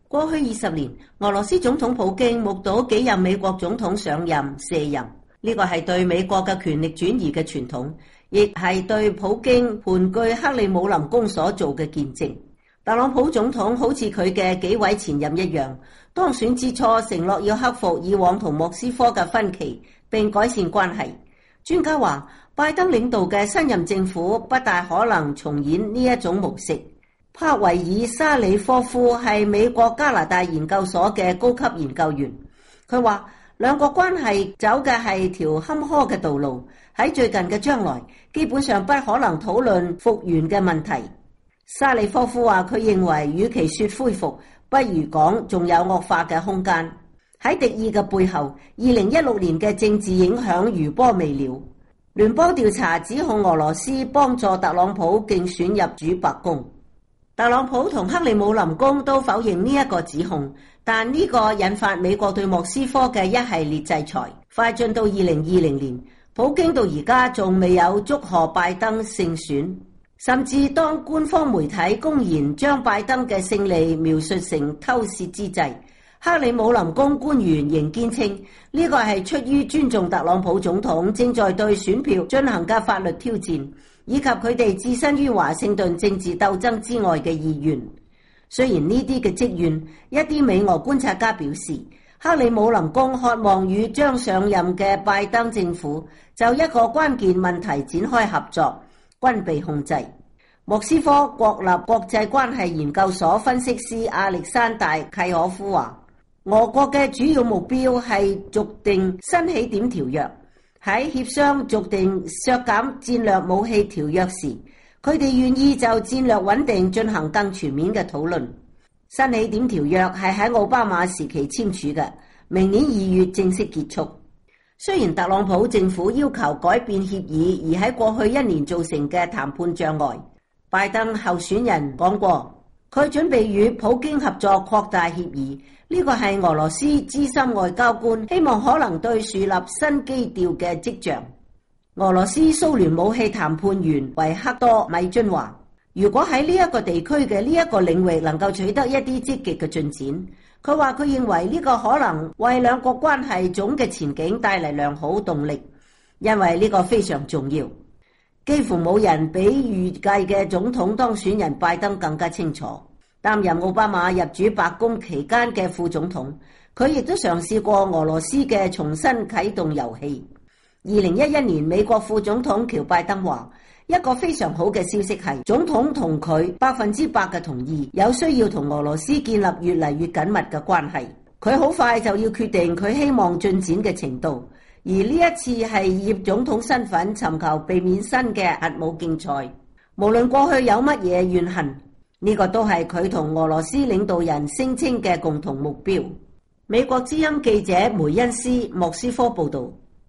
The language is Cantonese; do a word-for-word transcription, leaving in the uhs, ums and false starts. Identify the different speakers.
Speaker 1: 過去二十年，俄羅斯總統普京目睹幾任美國總統上任卸任，呢個係對美國嘅權力轉移嘅傳統，亦係對普京盤踞克里姆林宮所做嘅見證。特朗普總統好似佢嘅幾位前任一樣，當選之初承諾要克服以往同莫斯科嘅分歧，並改善關係。專家話，拜登領導嘅新任政府不大可能重演呢一種模式。帕維爾沙里科夫係美國加拿大研究所嘅高級研究員，佢話兩國關係走嘅係條坎坷嘅道路，喺最近嘅將來基本上不可能討論復原嘅問題。沙里科夫話，佢認為與其說恢復，不如講仲有惡化嘅空間。喺敵意嘅背後，二零一六年嘅政治影響餘波未了。聯邦調查指控俄羅斯幫助特朗普競選入主白宮。特朗普同克里姆林宮都否認呢一個指控，但呢個引發美國對莫斯科嘅一系列制裁。快進到二零二零年，普京到而家仲未有祝賀拜登勝選，甚至當官方媒體公然將拜登嘅勝利描述成偷竊之際，克里姆林宮官員仍堅稱呢個係出於尊重特朗普總統正在對選票進行嘅法律挑戰，以及佢哋置身於華盛頓政治鬥爭之外嘅意願。雖然呢啲嘅積怨，一啲美俄觀察家表示，克里姆林宮渴望與將上任嘅拜登政府就一個關鍵問題展開合作，軍備控制。莫斯科國立國際關係研究所分析師亞歷山大契可夫話，俄國嘅主要目標係續訂新起點條約。喺協商續訂削減戰略武器條約時，佢哋願意就戰略穩定進行更全面嘅討論。新起點條約係喺奧巴馬時期簽署嘅，明年二月正式結束。雖然特朗普政府要求改變協議而喺過去一年造成嘅談判障礙，拜登候選人講過，佢準備與普京合作擴大協議。呢個係俄羅斯資深外交官希望可能對樹立新基調嘅跡象。俄羅斯蘇聯武器談判員維克多米津話，如果喺呢一個地區嘅呢一個領域能夠取得一啲積極嘅進展，佢話佢認為呢個可能為兩國關係總嘅前景帶嚟良好動力，因為呢個非常重要。幾乎冇人比預計嘅總統當選人拜登更加清楚。擔任奧巴馬入主白宮期間嘅副總統，佢亦都嘗試過俄羅斯嘅重新啟動遊戲。二零一一年，美國副總統喬拜登話，一個非常好嘅消息係總統同佢百分之百嘅同意，有需要同俄羅斯建立越嚟越緊密嘅關係。佢好快就要決定佢希望進展嘅程度，而呢一次係以總統身份尋求避免新嘅核武競賽。無論過去有乜嘢怨恨，呢個都係佢同俄羅斯領導人聲稱嘅共同目標。美國之音記者梅恩斯莫斯科報道。